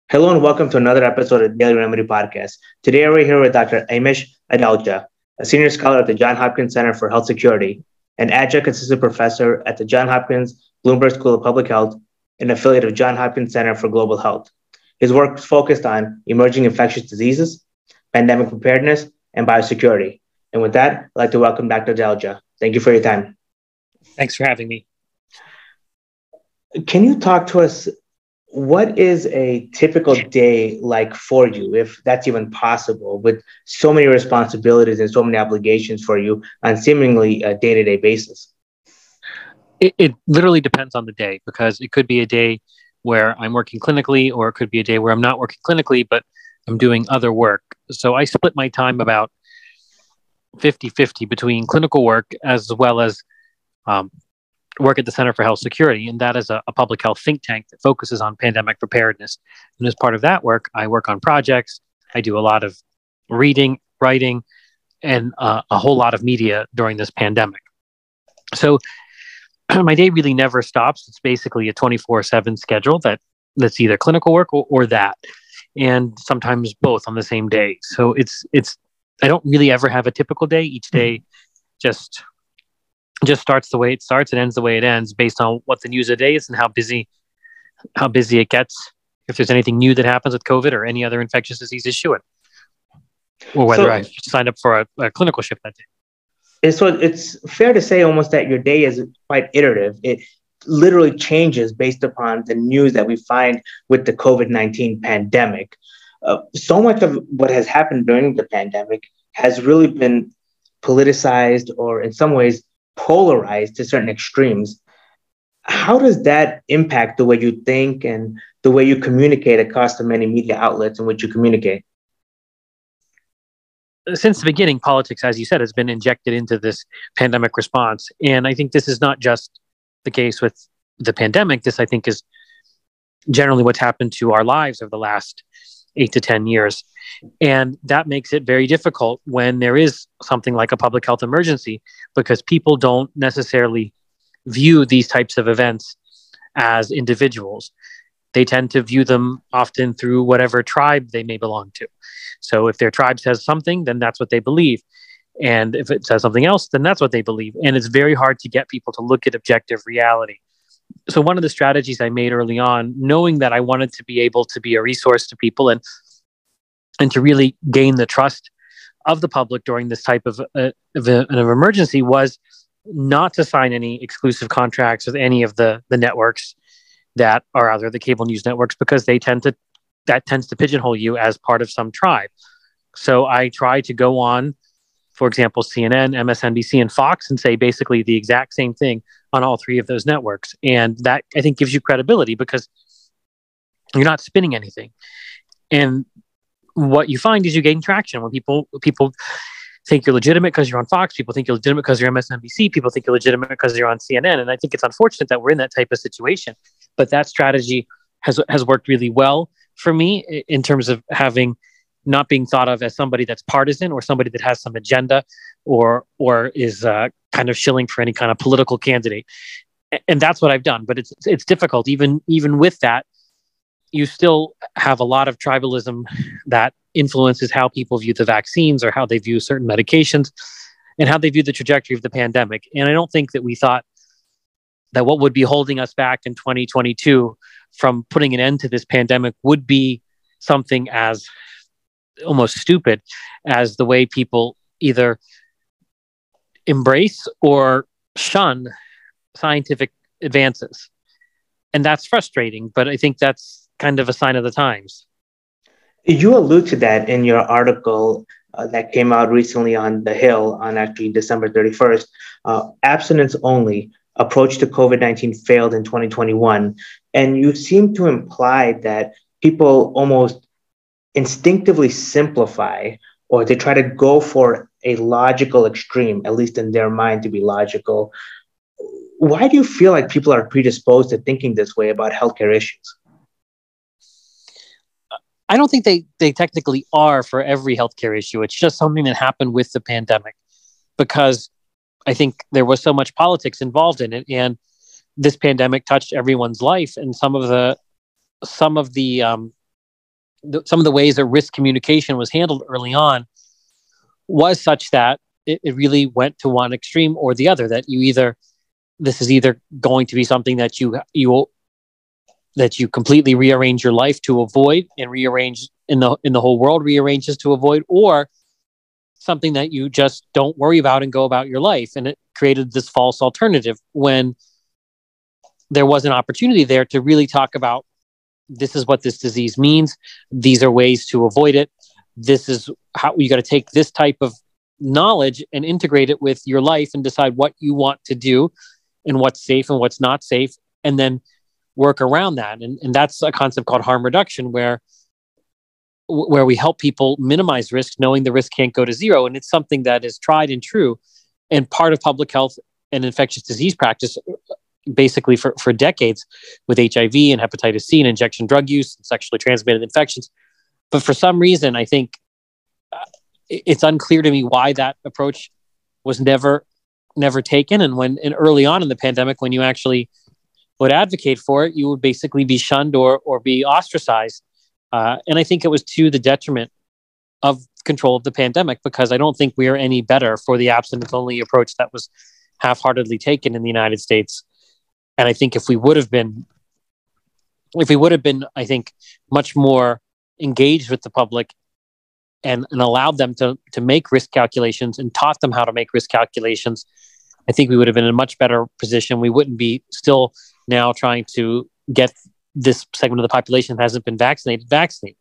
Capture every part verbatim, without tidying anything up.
Hello and welcome to another episode of the Daily Remedy Podcast. Today we're here with Doctor Amish Adalja, a senior scholar at the Johns Hopkins Center for Health Security, an adjunct assistant professor at the Johns Hopkins Bloomberg School of Public Health, and affiliate of Johns Hopkins Center for Global Health. His work is focused on emerging infectious diseases, pandemic preparedness, and biosecurity. And with that, I'd like to welcome Doctor Adalja. Thank you for your time. Thanks for having me. Can you talk to us? What is a typical day like for you, if that's even possible, with so many responsibilities and so many obligations for you on seemingly a day-to-day basis? It, it literally depends on the day, because it could be a day where I'm working clinically, or it could be a day where I'm not working clinically, but I'm doing other work. So I split my time about fifty-fifty between clinical work as well as um, work at the Center for Health Security, and that is a, a public health think tank that focuses on pandemic preparedness. And as part of that work, I work on projects. I do a lot of reading, writing, and uh, a whole lot of media during this pandemic. So my day really never stops. It's basically a twenty-four seven schedule that that's either clinical work or, or that, and sometimes both on the same day. So it's it's I don't really ever have a typical day. Each day just just starts the way it starts and ends the way it ends, based on what the news of the day is and how busy how busy it gets. If there's anything new that happens with COVID or any other infectious disease issue, it, or whether so, I signed up for a, a clinical shift that day. So it's fair to say almost that your day is quite iterative. It literally changes based upon the news that we find with the COVID nineteen pandemic. Uh, so much of what has happened during the pandemic has really been politicized, or in some ways polarized to certain extremes. How does that impact the way you think and the way you communicate across the many media outlets in which you communicate? Since the beginning, politics, as you said, has been injected into this pandemic response. And I think this is not just the case with the pandemic. This, I think, is generally what's happened to our lives over the last eight to ten years. And that makes it very difficult when there is something like a public health emergency, because people don't necessarily view these types of events as individuals. They tend to view them often through whatever tribe they may belong to. So if their tribe says something, then that's what they believe. And if it says something else, then that's what they believe. And it's very hard to get people to look at objective reality. So one of the strategies I made early on, knowing that I wanted to be able to be a resource to people and and to really gain the trust of the public during this type of, uh, of, a, of an emergency, was not to sign any exclusive contracts with any of the, the networks that are out there, the cable news networks, because they tend to, that tends to pigeonhole you as part of some tribe. So I try to go on, for example, C N N, M S N B C, and Fox, and say basically the exact same thing on all three of those networks. And that, I think, gives you credibility, because you're not spinning anything. And what you find is you gain traction when people people think you're legitimate because you're on Fox. People think you're legitimate because you're M S N B C. People think you're legitimate because you're on C N N. And I think it's unfortunate that we're in that type of situation. But that strategy has has worked really well for me in terms of having not being thought of as somebody that's partisan or somebody that has some agenda or or is uh, kind of shilling for any kind of political candidate. And that's what I've done. But it's it's difficult. Even even with that, you still have a lot of tribalism that influences how people view the vaccines, or how they view certain medications, and how they view the trajectory of the pandemic. And I don't think that we thought that what would be holding us back in twenty twenty-two from putting an end to this pandemic would be something as almost stupid as the way people either embrace or shun scientific advances. And that's frustrating, but I think that's kind of a sign of the times. You allude to that in your article uh, that came out recently on The Hill on actually December thirty-first. Uh, abstinence only approach to COVID nineteen failed in twenty twenty-one. And you seem to imply that people almost instinctively simplify, or they try to go for a logical extreme, at least in their mind to be logical. Why do you feel like people are predisposed to thinking this way about healthcare issues? I don't think they, they technically are for every healthcare issue. It's just something that happened with the pandemic, because I think there was so much politics involved in it, and this pandemic touched everyone's life. And some of the some of the um, the, some of the ways that risk communication was handled early on was such that it, it really went to one extreme or the other, that you either, this is either going to be something that you, you that you completely rearrange your life to avoid, and rearrange in the, in the whole world rearranges to avoid, or something that you just don't worry about and go about your life. And it created this false alternative when there was an opportunity there to really talk about, this is what this disease means. These are ways to avoid it. This is how you got to take this type of knowledge and integrate it with your life and decide what you want to do and what's safe and what's not safe, and then work around that. And, and that's a concept called harm reduction, where where we help people minimize risk, knowing the risk can't go to zero. And it's something that is tried and true and part of public health and infectious disease practice basically for, for decades, with H I V and hepatitis C and injection drug use and sexually transmitted infections. But for some reason, I think uh, it's unclear to me why that approach was never never taken. And when and early on in the pandemic, when you actually would advocate for it, you would basically be shunned or or be ostracized. Uh, and I think it was to the detriment of control of the pandemic, because I don't think we are any better for the abstinence-only approach that was half-heartedly taken in the United States. And I think if we would have been, if we would have been, I think, much more engaged with the public and, and allowed them to, to make risk calculations and taught them how to make risk calculations, I think we would have been in a much better position. We wouldn't be still now trying to get this segment of the population that hasn't been vaccinated vaccinated.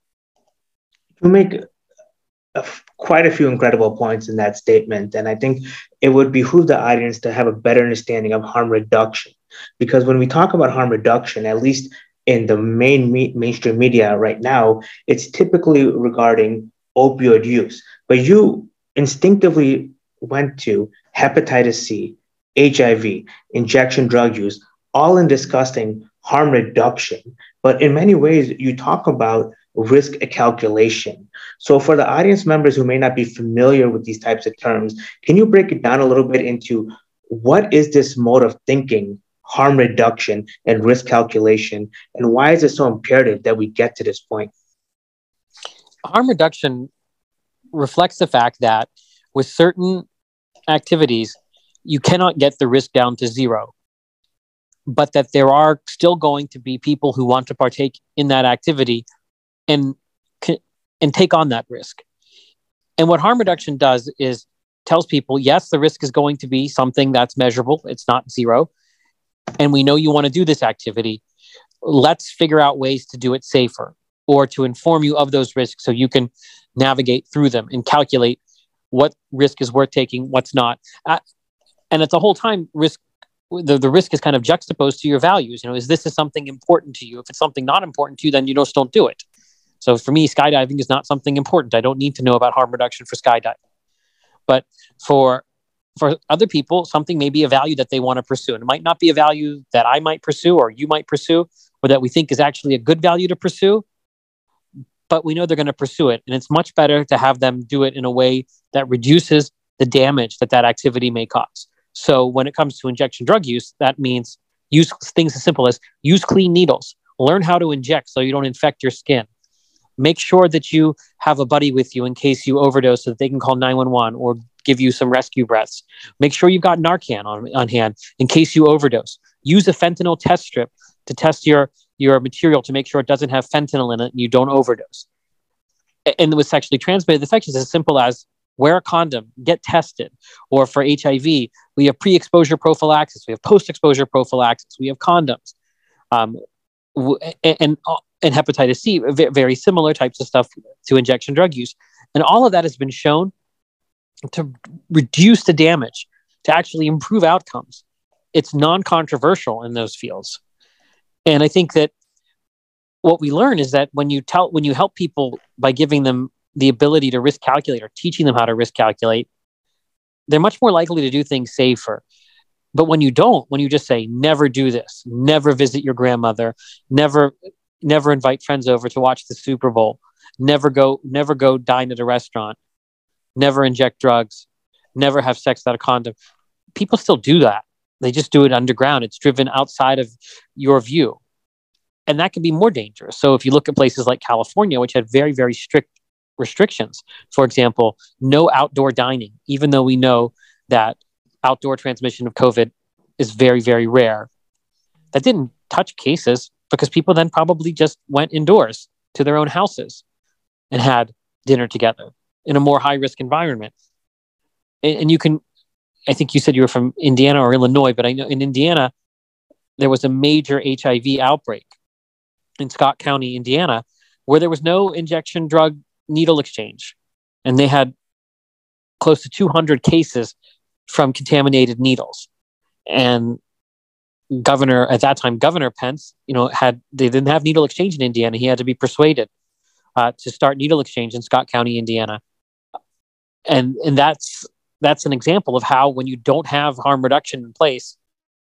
You make a, quite a few incredible points in that statement. And I think it would behoove the audience to have a better understanding of harm reduction. Because when we talk about harm reduction, at least in the main me- mainstream media right now, it's typically regarding opioid use. But you instinctively went to hepatitis C, H I V, injection drug use, all in discussing harm reduction. But in many ways, you talk about risk calculation. So for the audience members who may not be familiar with these types of terms, can you break it down a little bit into what is this mode of thinking, harm reduction and risk calculation, and why is it so imperative that we get to this point? Harm reduction reflects the fact that with certain activities, you cannot get the risk down to zero, but that there are still going to be people who want to partake in that activity and and take on that risk. And what harm reduction does is tells people, yes, the risk is going to be something that's measurable. It's not zero. And we know you want to do this activity. Let's figure out ways to do it safer, or to inform you of those risks so you can navigate through them and calculate what risk is worth taking, what's not. Uh, and at the whole time, risk The, the risk is kind of juxtaposed to your values. You know, is this is something important to you? If it's something not important to you, then you just don't do it. So for me, skydiving is not something important. I don't need to know about harm reduction for skydiving. But for for other people, something may be a value that they want to pursue. And it might not be a value that I might pursue or you might pursue, or that we think is actually a good value to pursue. But we know they're going to pursue it. And it's much better to have them do it in a way that reduces the damage that that activity may cause. So when it comes to injection drug use, that means use things as simple as use clean needles, learn how to inject so you don't infect your skin. Make sure that you have a buddy with you in case you overdose so that they can call nine one one or give you some rescue breaths. Make sure you've got Narcan on, on hand in case you overdose. Use a fentanyl test strip to test your, your material to make sure it doesn't have fentanyl in it and you don't overdose. And with sexually transmitted infections, it's as simple as wear a condom, get tested. Or for H I V, we have pre-exposure prophylaxis, we have post-exposure prophylaxis, we have condoms. Um, and, and hepatitis C, very similar types of stuff to injection drug use. And all of that has been shown to reduce the damage, to actually improve outcomes. It's non-controversial in those fields. And I think that what we learn is that when you tell, when you help people by giving them the ability to risk calculate or teaching them how to risk calculate, they're much more likely to do things safer. But when you don't, when you just say, never do this, never visit your grandmother, never, never invite friends over to watch the Super Bowl, never go, never go dine at a restaurant, never inject drugs, never have sex without a condom. People still do that. They just do it underground. It's driven outside of your view. and that can be more dangerous. So if you look at places like California, which had very, very strict restrictions, for example, no outdoor dining, even though we know that outdoor transmission of COVID is very, very rare, that didn't touch cases because people then probably just went indoors to their own houses and had dinner together in a more high risk environment. And, and you can, I think you said you were from Indiana or Illinois, but I know in Indiana, there was a major H I V outbreak in Scott County, Indiana, where there was no injection drug needle exchange. And they had close to two hundred cases from contaminated needles. And Governor, at that time, Governor Pence, you know, had, they didn't have needle exchange in Indiana. He had to be persuaded uh, to start needle exchange in Scott County, Indiana. And, and that's, that's an example of how, when you don't have harm reduction in place,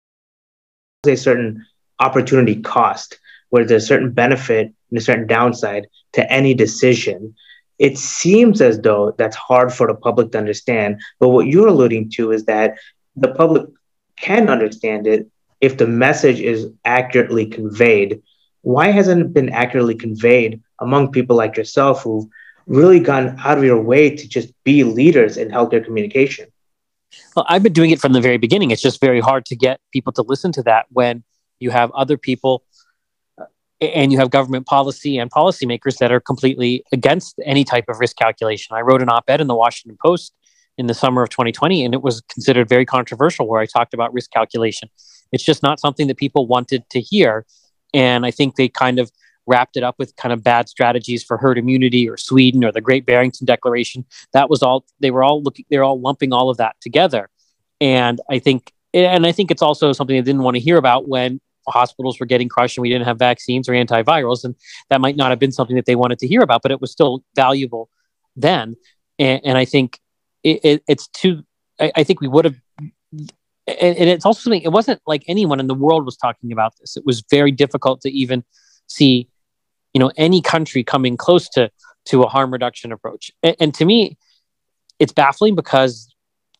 a certain opportunity cost, where there's a certain benefit and a certain downside to any decision. It seems as though that's hard for the public to understand. But what you're alluding to is that the public can understand it if the message is accurately conveyed. Why hasn't it been accurately conveyed among people like yourself who've really gone out of your way to just be leaders in healthcare communication? Well, I've been doing it from the very beginning. It's just very hard to get people to listen to that when you have other people uh, and you have government policy and policymakers that are completely against any type of risk calculation. I wrote an op-ed in the Washington Post in the summer of twenty twenty, and it was considered very controversial, where I talked about risk calculation. It's just not something that people wanted to hear. And I think they kind of wrapped it up with kind of bad strategies for herd immunity, or Sweden, or the Great Barrington Declaration. That was all, they were all looking, they're all lumping all of that together. And I think, and I think it's also something they didn't want to hear about when hospitals were getting crushed and we didn't have vaccines or antivirals. And that might not have been something that they wanted to hear about, but it was still valuable then. And, and I think it, it, it's too, I, I think we would have, and, and it's also something, it wasn't like anyone in the world was talking about this. It was very difficult to even see, you know, any country coming close to, to a harm reduction approach. And, and to me, it's baffling because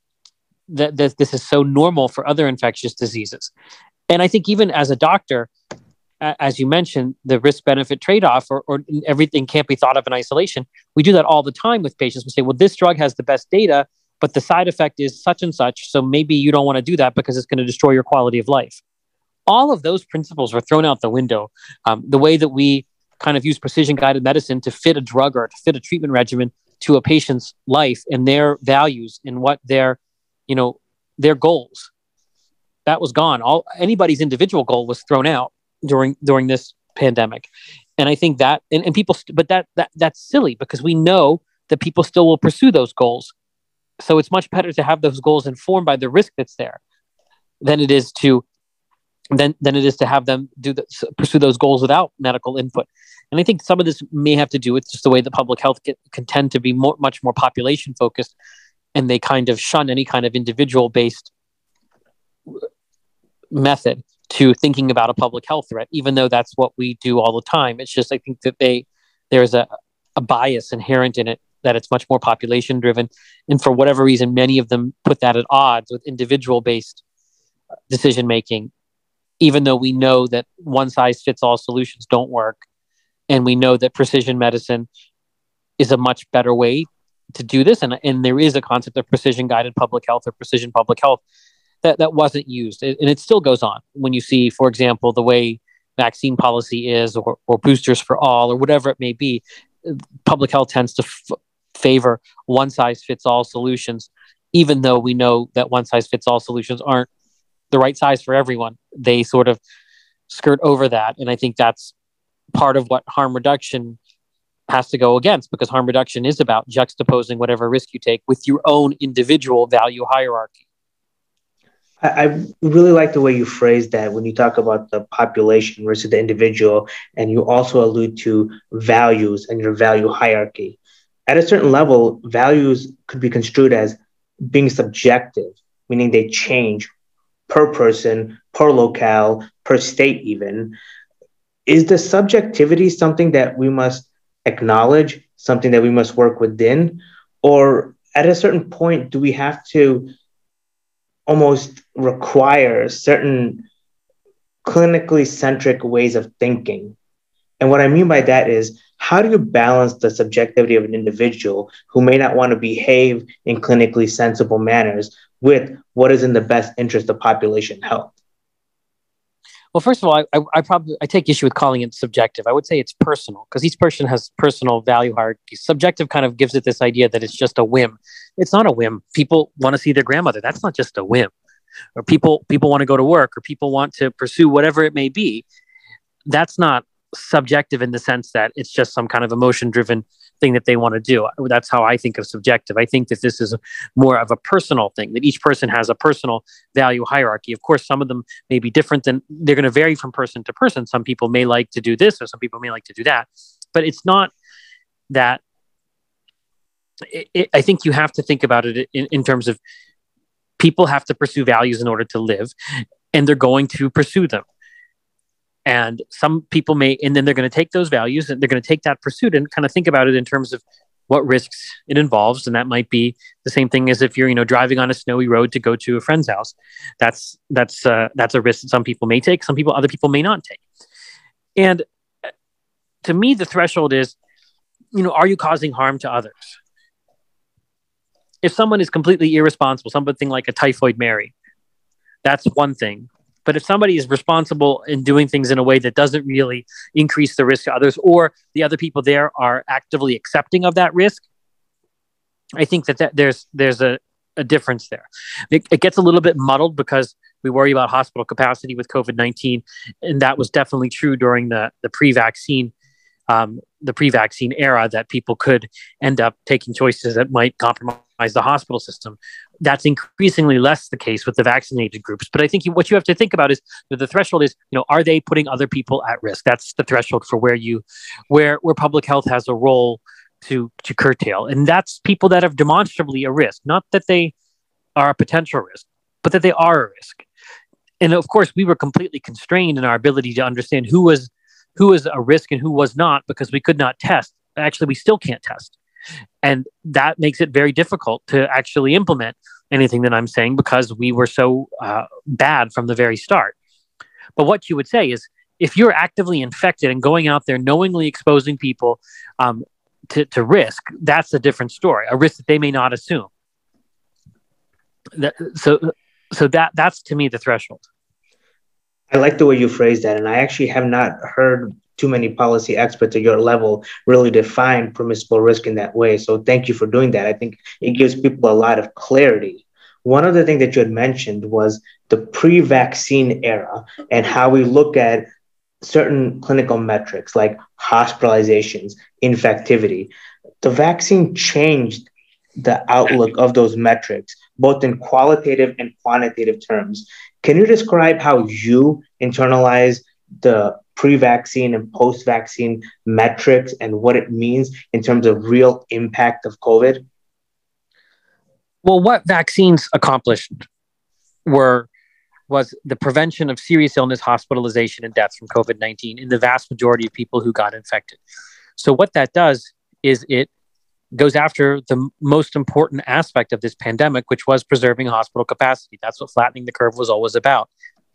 th- th- this is so normal for other infectious diseases. And I think even as a doctor, a- as you mentioned, the risk-benefit trade-off, or, or everything can't be thought of in isolation. We do that all the time with patients. We say, well, this drug has the best data, but the side effect is such and such. So maybe you don't want to do that because it's going to destroy your quality of life. All of those principles were thrown out the window. Um, the way that we kind of use precision-guided medicine to fit a drug or to fit a treatment regimen to a patient's life and their values and what their, you know, their goals, that was gone. All anybody's individual goal was thrown out during during this pandemic. And I think that, and, and people, st- but that that that's silly because we know that people still will pursue those goals. So it's much better to have those goals informed by the risk that's there than it is to than than it is to have them do the, pursue those goals without medical input. And I think some of this may have to do with just the way that public health get, can tend to be more, much more population focused, and they kind of shun any kind of individual based method to thinking about a public health threat, even though that's what we do all the time. It's just, I think that they, there's a, a bias inherent in it, that it's much more population driven. And for whatever reason, many of them put that at odds with individual based decision making, even though we know that one size fits all solutions don't work. And we know that precision medicine is a much better way to do this. And, and there is a concept of precision guided public health or precision public health that, that wasn't used. And it still goes on when you see, for example, the way vaccine policy is, or, or boosters for all, or whatever it may be. Public health tends to f- favor one size fits all solutions, even though we know that one size fits all solutions aren't the right size for everyone. They sort of skirt over that. And I think that's part of what harm reduction has to go against, because harm reduction is about juxtaposing whatever risk you take with your own individual value hierarchy. I, I really like the way you phrased that when you talk about the population versus the individual, and you also allude to values and your value hierarchy. At a certain level, values could be construed as being subjective, meaning they change per person, per locale, per state even. Is the subjectivity something that we must acknowledge, something that we must work within? Or at a certain point, do we have to almost require certain clinically centric ways of thinking And what I mean by that is, how do you balance the subjectivity of an individual who may not want to behave in clinically sensible manners with what is in the best interest of population health? Well, first of all, I, I, I probably I take issue with calling it subjective. I would say it's personal because each person has personal value hierarchies. Subjective kind of gives it this idea that it's just a whim. It's not a whim. People want to see their grandmother. That's not just a whim. Or people people want to go to work, or people want to pursue whatever it may be. That's not subjective in the sense that it's just some kind of emotion-driven thing that they want to do. That's how I think of subjective. I think that this is more of a personal thing, that each person has a personal value hierarchy. Of course, some of them may be different, than they're going to vary from person to person. Some people may like to do this, or some people may like to do that. But it's not that. It, it, I think you have to think about it in, in terms of people have to pursue values in order to live, and they're going to pursue them. And some people may, and then they're going to take those values and they're going to take that pursuit and kind of think about it in terms of what risks it involves. And that might be the same thing as if you're, you know, driving on a snowy road to go to a friend's house. That's, that's, uh, that's a risk that some people may take. Some people, other people may not take. And to me, the threshold is, you know, are you causing harm to others? If someone is completely irresponsible, something like a typhoid Mary, that's one thing. But if somebody is responsible in doing things in a way that doesn't really increase the risk to others, or the other people there are actively accepting of that risk, I think that, that there's there's a, a difference there. It, it gets a little bit muddled because we worry about hospital capacity with COVID nineteen, and that was definitely true during the, the pre-vaccine um, the pre-vaccine era, that people could end up taking choices that might compromise the hospital system. That's increasingly less the case with the vaccinated groups. But I think you, what you have to think about is that the threshold is, you know, are they putting other people at risk? That's the threshold for where you, where where public health has a role to to curtail, and that's people that have demonstrably a risk, not that they are a potential risk, but that they are a risk. And of course, we were completely constrained in our ability to understand who was who was a risk and who was not, because we could not test. Actually, we still can't test. And that makes it very difficult to actually implement anything that I'm saying, because we were so uh, bad from the very start. But what you would say is, if you're actively infected and going out there knowingly exposing people um, to, to risk, that's a different story, a risk that they may not assume. That, so so that that's, to me, the threshold. I like the way you phrase that. And I actually have not heard too many policy experts at your level really define permissible risk in that way. So thank you for doing that. I think it gives people a lot of clarity. One other thing that you had mentioned was the pre-vaccine era and how we look at certain clinical metrics like hospitalizations, infectivity. The vaccine changed the outlook of those metrics, both in qualitative and quantitative terms. Can you describe how you internalize the pre-vaccine and post-vaccine metrics and what it means in terms of real impact of COVID? Well, what vaccines accomplished were was the prevention of serious illness, hospitalization, and deaths from COVID nineteen in the vast majority of people who got infected. So what that does is it goes after the most important aspect of this pandemic, which was preserving hospital capacity. That's what flattening the curve was always about.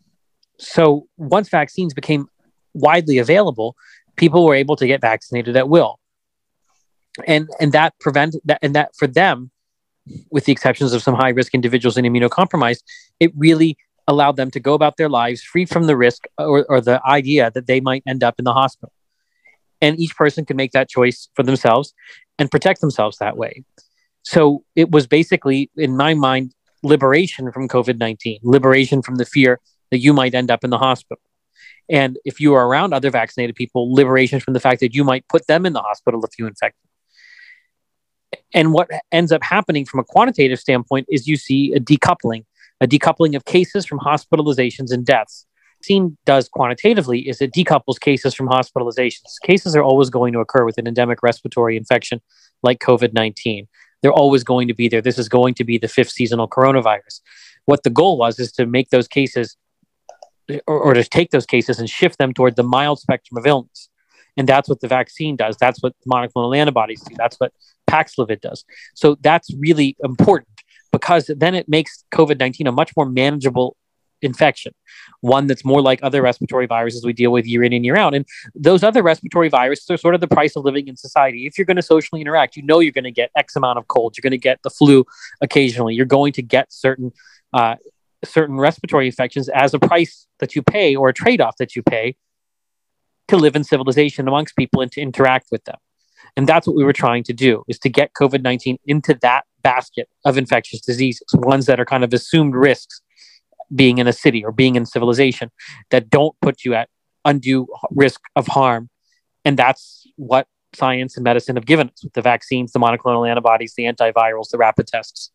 So once vaccines became widely available, people were able to get vaccinated at will. And and that prevent that and that for them, with the exceptions of some high-risk individuals and immunocompromised, it really allowed them to go about their lives free from the risk or, or the idea that they might end up in the hospital. And each person could make that choice for themselves and protect themselves that way. So it was basically, in my mind, liberation from COVID nineteen, liberation from the fear that you might end up in the hospital. And if you are around other vaccinated people, liberation from the fact that you might put them in the hospital if you infect them. And what ends up happening from a quantitative standpoint is you see a decoupling, a decoupling of cases from hospitalizations and deaths. Vaccine does quantitatively is it decouples cases from hospitalizations. Cases are always going to occur with an endemic respiratory infection like COVID nineteen. They're always going to be there. This is going to be the fifth seasonal coronavirus. What the goal was is to make those cases or, or to take those cases and shift them toward the mild spectrum of illness. And that's what the vaccine does. That's what monoclonal antibodies do. That's what Paxlovid does. So that's really important, because then it makes COVID nineteen a much more manageable infection, one that's more like other respiratory viruses we deal with year in and year out. And those other respiratory viruses are sort of the price of living in society. If you're going to socially interact, you know you're going to get X amount of colds. You're going to get the flu occasionally. You're going to get certain uh, certain respiratory infections as a price that you pay or a trade-off that you pay to live in civilization amongst people and to interact with them. And that's what we were trying to do, is to get COVID nineteen into that basket of infectious diseases, ones that are kind of assumed risks being in a city or being in civilization that don't put you at undue risk of harm. And that's what science and medicine have given us with the vaccines, the monoclonal antibodies, the antivirals, the rapid tests.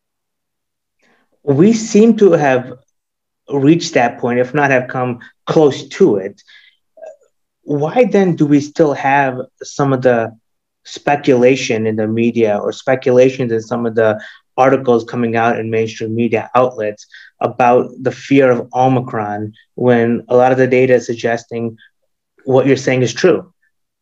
We seem to have reached that point, if not have come close to it. Why then do we still have some of the speculation in the media or speculations in some of the articles coming out in mainstream media outlets about the fear of Omicron when a lot of the data is suggesting what you're saying is true?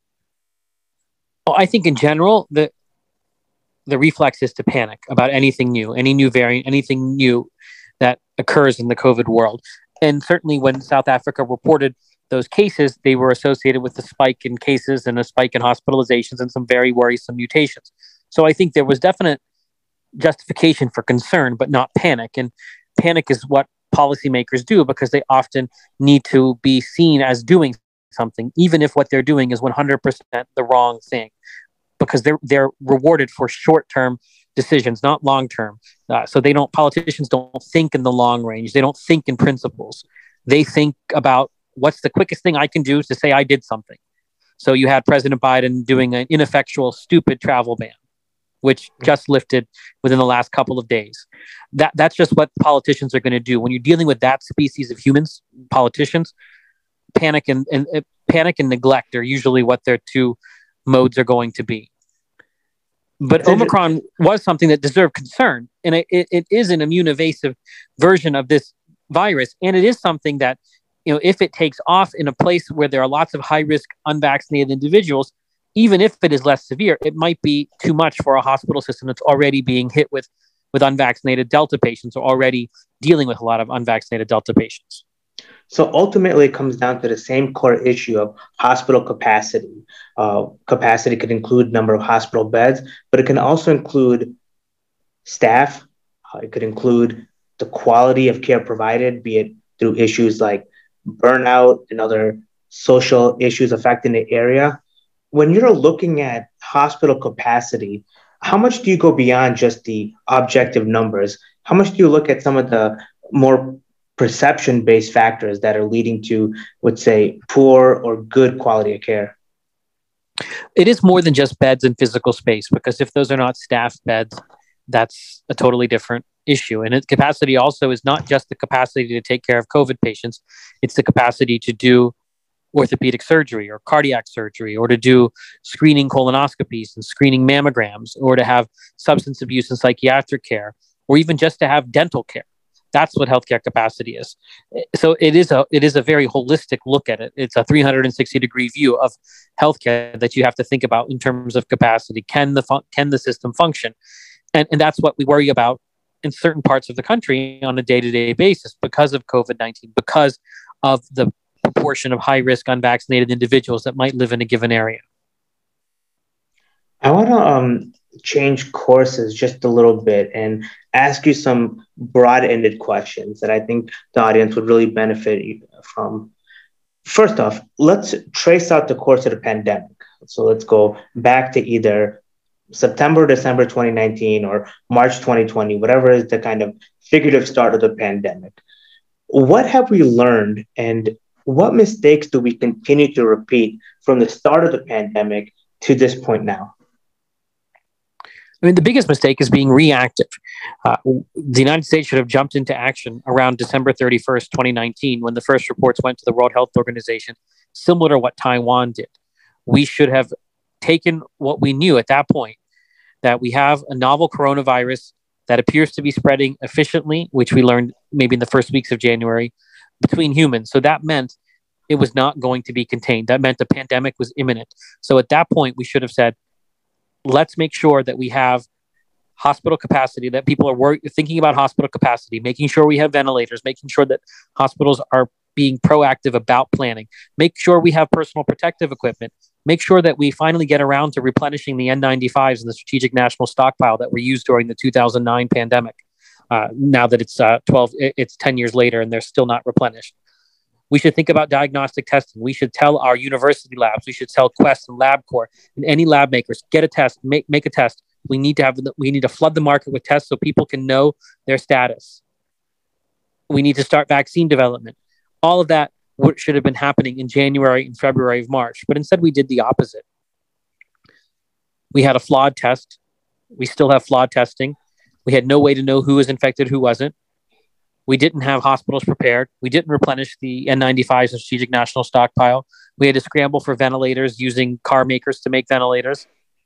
Well, I think in general, the the reflex is to panic about anything new, any new variant, anything new that occurs in the COVID world. And certainly when South Africa reported those cases, they were associated with a spike in cases and a spike in hospitalizations and some very worrisome mutations. So I think there was definite justification for concern, but not panic. And panic is what policymakers do because they often need to be seen as doing something, even if what they're doing is one hundred percent the wrong thing, because they're they're rewarded for short-term decisions, not long-term. Uh, so they don't, politicians don't think in the long range. They don't think in principles. They think about what's the quickest thing I can do to say I did something. So you had President Biden doing an ineffectual, stupid travel ban, which just lifted within the last couple of days. That That's just what politicians are going to do. When you're dealing with that species of humans, politicians, panic and, and uh, panic and neglect are usually what their two modes are going to be. But Omicron was something that deserved concern. And it, it, it is an immune evasive version of this virus. And it is something that, you know, if it takes off in a place where there are lots of high risk unvaccinated individuals, even if it is less severe, it might be too much for a hospital system that's already being hit with, with unvaccinated Delta patients or already dealing with a lot of unvaccinated Delta patients. So ultimately, it comes down to the same core issue of hospital capacity. Uh, capacity could include number of hospital beds, but it can also include staff. Uh, it could include the quality of care provided, be it through issues like burnout and other social issues affecting the area. When you're looking at hospital capacity, how much do you go beyond just the objective numbers? How much do you look at some of the more perception-based factors that are leading to, let's say, poor or good quality of care? It is more than just beds and physical space, because if those are not staffed beds, that's a totally different issue. And its capacity also is not just the capacity to take care of COVID patients. It's the capacity to do orthopedic surgery or cardiac surgery, or to do screening colonoscopies and screening mammograms, or to have substance abuse and psychiatric care, or even just to have dental care. That's what healthcare capacity is. So it is a it is a very holistic look at it. It's a three hundred sixty degree view of healthcare that you have to think about in terms of capacity. Can the fun- can the system function? And and that's what we worry about in certain parts of the country on a day-to-day basis because of COVID nineteen, because of the proportion of high-risk unvaccinated individuals that might live in a given area. I want to um, change courses just a little bit and ask you some broad-ended questions that I think the audience would really benefit from. First off, let's trace out the course of the pandemic. So let's go back to either September, December twenty nineteen or March twenty twenty, whatever is the kind of figurative start of the pandemic. What have we learned, and what mistakes do we continue to repeat from the start of the pandemic to this point now? I mean, the biggest mistake is being reactive. Uh, the United States should have jumped into action around December thirty-first, twenty nineteen, when the first reports went to the World Health Organization, similar to what Taiwan did. We should have taken what we knew at that point, that we have a novel coronavirus that appears to be spreading efficiently, which we learned maybe in the first weeks of January, between humans. So that meant it was not going to be contained. That meant the pandemic was imminent. So at that point, we should have said, let's make sure that we have hospital capacity, that people are wor- thinking about hospital capacity, making sure we have ventilators, making sure that hospitals are being proactive about planning, make sure we have personal protective equipment, make sure that we finally get around to replenishing the N ninety-fives in the Strategic National Stockpile that were used during the two thousand nine pandemic. Uh, now that it's uh, twelve, it's ten years later and they're still not replenished. We should think about diagnostic testing. We should tell our university labs, we should tell Quest and LabCorp and any lab makers, get a test, make, make a test. We need to have, we need to flood the market with tests so people can know their status. We need to start vaccine development. All of that should have been happening in January and February of March, but instead we did the opposite. We had a flawed test. We still have flawed testing. We had no way to know who was infected, who wasn't. We didn't have hospitals prepared. We didn't replenish the N ninety-fives and Strategic National Stockpile. We had to scramble for ventilators using car makers to make ventilators.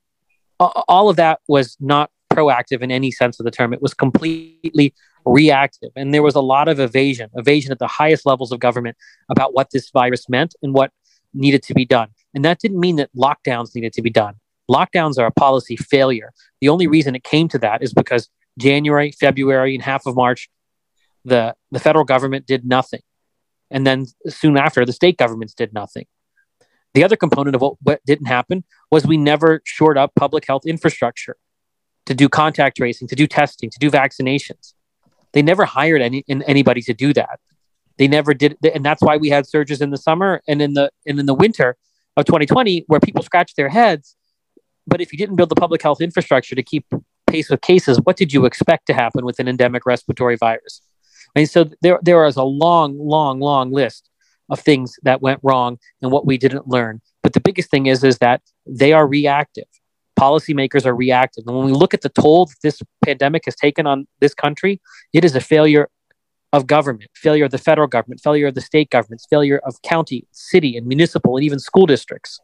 All of that was not proactive in any sense of the term. It was completely reactive. And there was a lot of evasion, evasion at the highest levels of government about what this virus meant and what needed to be done. And that didn't mean that lockdowns needed to be done. Lockdowns are a policy failure. The only reason it came to that is because January, February, and half of March, the, the federal government did nothing. And then soon after, the state governments did nothing. The other component of what, what didn't happen was we never shored up public health infrastructure to do contact tracing, to do testing, to do vaccinations. They never hired any in, anybody to do that. They never did, and that's why we had surges in the summer and in the and in the winter of twenty twenty, where people scratched their heads. But if you didn't build the public health infrastructure to keep pace with cases, what did you expect to happen with an endemic respiratory virus? And so there, there is a long, long, long list of things that went wrong and what we didn't learn. But the biggest thing is, is that they are reactive. Policymakers are reactive. And when we look at the toll that this pandemic has taken on this country, it is a failure of government, failure of the federal government, failure of the state governments, failure of county, city, and municipal, and even school districts.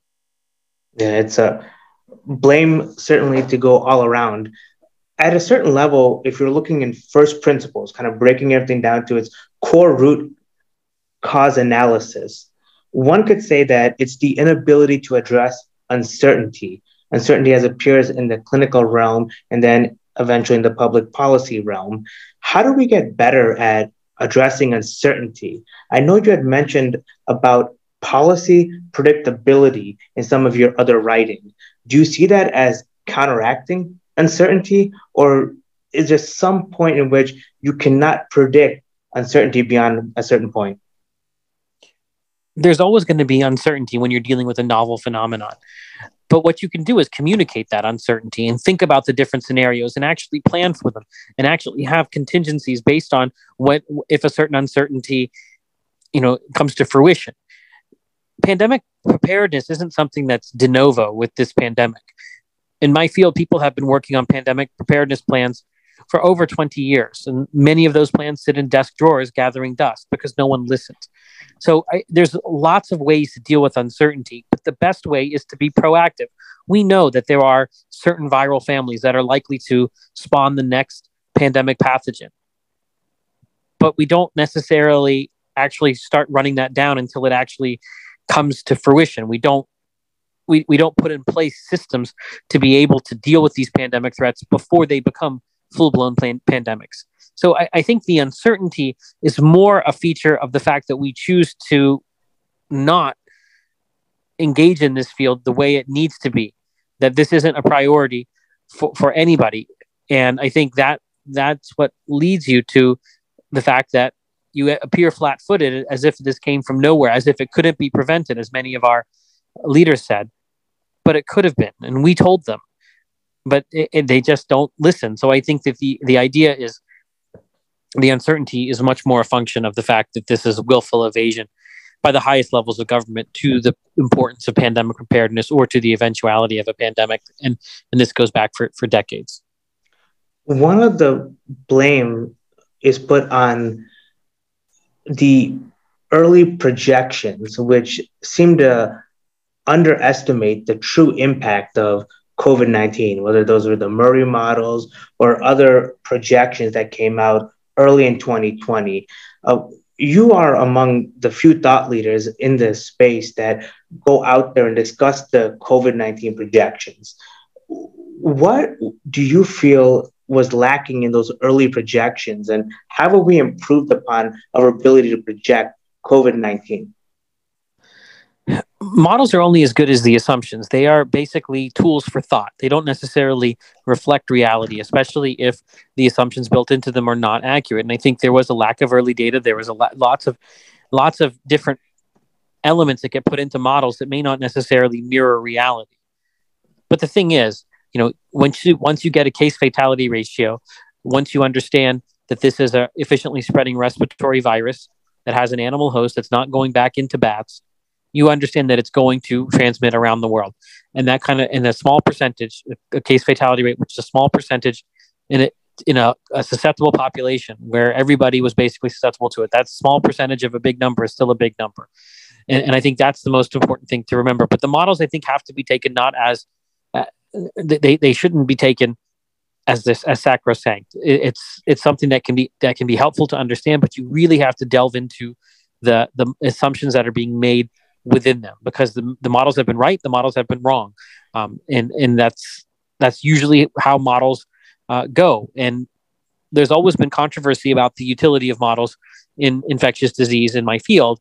Yeah, it's a blame certainly to go all around. At a certain level, if you're looking in first principles, kind of breaking everything down to its core root cause analysis, one could say that it's the inability to address uncertainty. Uncertainty as it appears in the clinical realm and then eventually in the public policy realm. How do we get better at addressing uncertainty? I know you had mentioned about policy predictability in some of your other writing. Do you see that as counteracting uncertainty, or is there some point in which you cannot predict uncertainty beyond a certain point? There's always going to be uncertainty when you're dealing with a novel phenomenon. But what you can do is communicate that uncertainty and think about the different scenarios and actually plan for them and actually have contingencies based on what if a certain uncertainty, you know, comes to fruition. Pandemic preparedness isn't something that's de novo with this pandemic. In my field, people have been working on pandemic preparedness plans for over twenty years. And many of those plans sit in desk drawers gathering dust because no one listens. So I, there's lots of ways to deal with uncertainty, but the best way is to be proactive. We know that there are certain viral families that are likely to spawn the next pandemic pathogen, but we don't necessarily actually start running that down until it actually comes to fruition. We don't we, we don't put in place systems to be able to deal with these pandemic threats before they become full-blown plan- pandemics. So I, I think the uncertainty is more a feature of the fact that we choose to not engage in this field the way it needs to be, that this isn't a priority for, for anybody. And I think that that's what leads you to the fact that you appear flat-footed as if this came from nowhere, as if it couldn't be prevented, as many of our leaders said, but it could have been. And we told them, but it, it, they just don't listen. So I think that the, the idea is the uncertainty is much more a function of the fact that this is willful evasion by the highest levels of government to the importance of pandemic preparedness or to the eventuality of a pandemic. And, and this goes back for, for decades. One of the blame is put on the early projections, which seem to underestimate the true impact of COVID nineteen, whether those were the Murray models or other projections that came out early in twenty twenty. Uh, you are among the few thought leaders in this space that go out there and discuss the COVID nineteen projections. What do you feel was lacking in those early projections, and how have we improved upon our ability to project COVID nineteen? Models are only as good as the assumptions. They are basically tools for thought. They don't necessarily reflect reality, especially if the assumptions built into them are not accurate. And I think there was a lack of early data. There was a lot, lots of lots of different elements that get put into models that may not necessarily mirror reality. But the thing is, you know, once you once you get a case fatality ratio, once you understand that this is a efficiently spreading respiratory virus that has an animal host that's not going back into bats, you understand that it's going to transmit around the world. And that kind of, in a small percentage, a case fatality rate, which is a small percentage in it, in a, a susceptible population where everybody was basically susceptible to it. That small percentage of a big number is still a big number. And, and I think that's the most important thing to remember. But the models, I think, have to be taken not as, uh, they, they shouldn't be taken as this as sacrosanct. It, it's it's something that can be that can be helpful to understand, but you really have to delve into the the assumptions that are being made within them, because the, the models have been right, the models have been wrong, um, and and that's that's usually how models uh, go. And there's always been controversy about the utility of models in infectious disease in my field,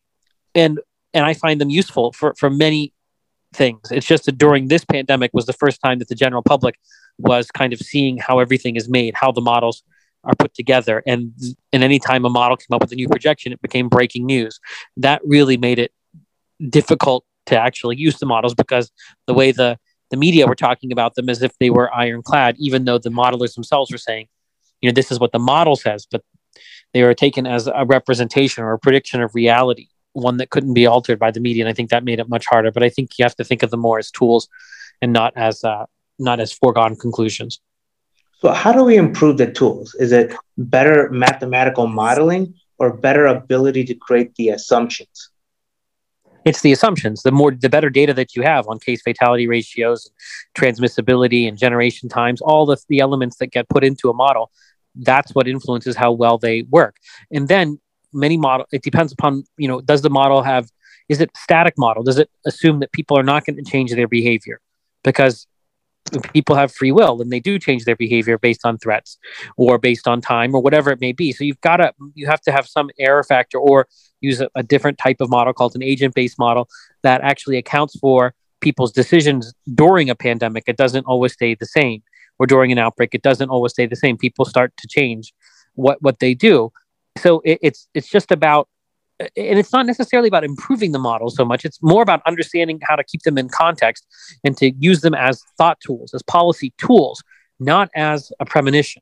and and I find them useful for for many things. It's just that during this pandemic was the first time that the general public was kind of seeing how everything is made, how the models are put together, and and any time a model came up with a new projection, it became breaking news. That really made it difficult to actually use the models, because the way the, the media were talking about them as if they were ironclad, even though the modelers themselves were saying, you know, this is what the model says, but they were taken as a representation or a prediction of reality, one that couldn't be altered by the media. And I think that made it much harder. But I think you have to think of them more as tools and not as uh, not as foregone conclusions. So how do we improve the tools? Is it better mathematical modeling or better ability to create the assumptions? It's the assumptions. The more, the better data that you have on case fatality ratios, transmissibility, and generation times, all the, the elements that get put into a model, that's what influences how well they work. And then many model, it depends upon, you know, does the model have, is it a static model? Does it assume that people are not going to change their behavior? Because people have free will and they do change their behavior based on threats or based on time or whatever it may be. So you've got to, you have to have some error factor, or use a, a different type of model called an agent-based model that actually accounts for people's decisions during a pandemic. It doesn't always stay the same, or during an outbreak, it doesn't always stay the same. People start to change what, what they do. So it, it's, it's just about, and it's not necessarily about improving the model so much. It's more about understanding how to keep them in context and to use them as thought tools, as policy tools, not as a premonition.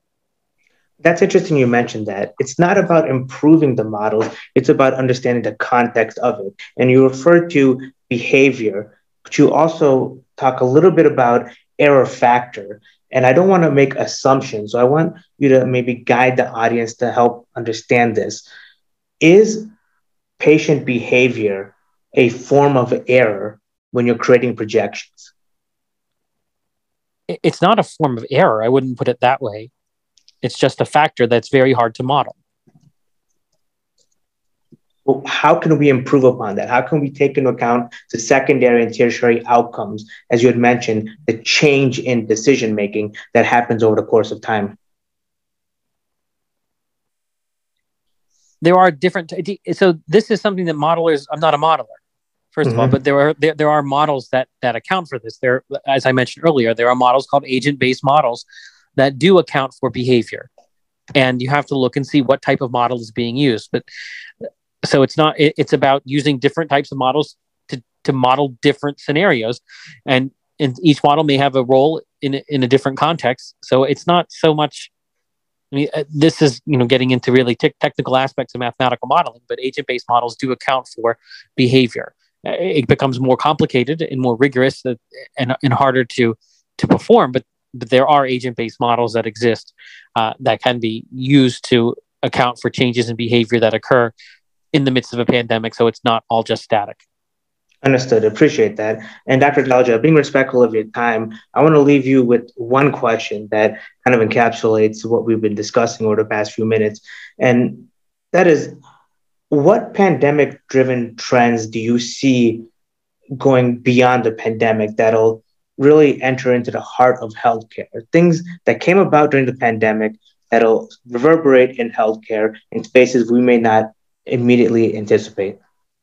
That's interesting you mentioned that. It's not about improving the models, it's about understanding the context of it. And you referred to behavior, but you also talk a little bit about error factor. And I don't want to make assumptions, so I want you to maybe guide the audience to help understand this. Is patient behavior a form of error when you're creating projections? It's not a form of error. I wouldn't put it that way. It's just a factor that's very hard to model. Well, how can we improve upon that? How can we take into account the secondary and tertiary outcomes, as you had mentioned, the change in decision making that happens over the course of time? There are different, so this is something that modelers, I'm not a modeler, first mm-hmm. of all, but there are there, there are models that that account for this. There, as I mentioned earlier, there are models called agent-based models that do account for behavior, and you have to look and see what type of model is being used. But so it's not, it, it's about using different types of models to to model different scenarios, and and each model may have a role in in a different context. So it's not so much. I mean, uh, this is, you know, getting into really te- technical aspects of mathematical modeling, but agent-based models do account for behavior. Uh, it becomes more complicated and more rigorous uh, and, and harder to to perform, but, but there are agent-based models that exist uh, that can be used to account for changes in behavior that occur in the midst of a pandemic, so it's not all just static. Understood. Appreciate that. And Doctor Dalja, being respectful of your time, I want to leave you with one question that kind of encapsulates what we've been discussing over the past few minutes. And that is, what pandemic-driven trends do you see going beyond the pandemic that'll really enter into the heart of healthcare, things that came about during the pandemic that'll reverberate in healthcare in spaces we may not immediately anticipate?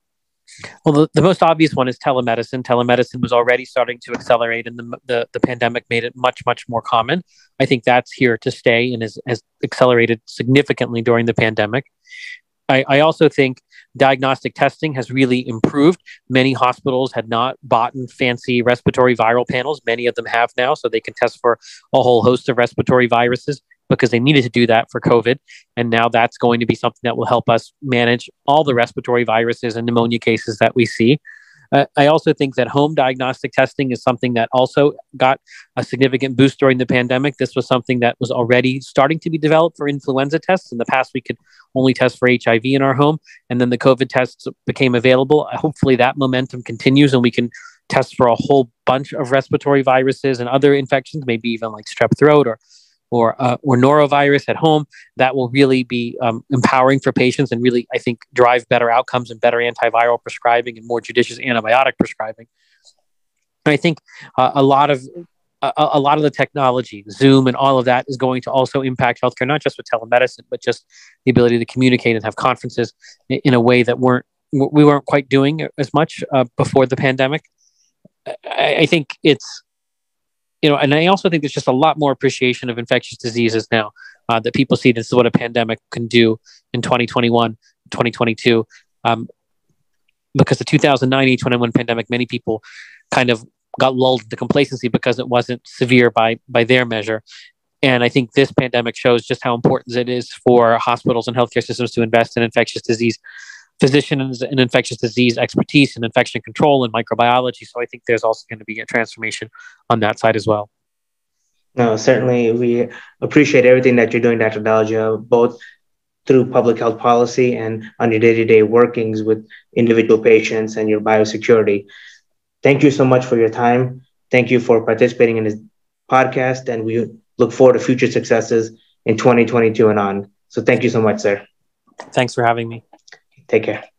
Well, the, the most obvious one is telemedicine. Telemedicine was already starting to accelerate, and the, the, the pandemic made it much, much more common. I think that's here to stay and has, has accelerated significantly during the pandemic. I, I also think diagnostic testing has really improved. Many hospitals had not bought fancy respiratory viral panels. Many of them have now, so they can test for a whole host of respiratory viruses because they needed to do that for COVID. And now that's going to be something that will help us manage all the respiratory viruses and pneumonia cases that we see. Uh, I also think that home diagnostic testing is something that also got a significant boost during the pandemic. This was something that was already starting to be developed for influenza tests. In the past, we could only test for H I V in our home, and then the COVID tests became available. Hopefully that momentum continues and we can test for a whole bunch of respiratory viruses and other infections, maybe even like strep throat or or uh, or norovirus at home. That will really be um, empowering for patients and really, I think, drive better outcomes and better antiviral prescribing and more judicious antibiotic prescribing. And I think uh, a lot of a, a lot of the technology, Zoom and all of that, is going to also impact healthcare, not just with telemedicine, but just the ability to communicate and have conferences in, in a way that weren't we weren't quite doing as much uh, before the pandemic. I, I think it's You know, and I also think there's just a lot more appreciation of infectious diseases now uh, that people see this is what a pandemic can do in twenty twenty-one, twenty twenty-two. Um, because the two thousand nine H one N one pandemic, many people kind of got lulled into complacency because it wasn't severe by by their measure. And I think this pandemic shows just how important it is for hospitals and healthcare systems to invest in infectious disease physicians and infectious disease expertise and infection control and microbiology. So I think there's also going to be a transformation on that side as well. No, certainly we appreciate everything that you're doing, Doctor Dalgia, both through public health policy and on your day-to-day workings with individual patients and your biosecurity. Thank you so much for your time. Thank you for participating in this podcast, and we look forward to future successes in twenty twenty-two and on. So thank you so much, sir. Thanks for having me. Take care.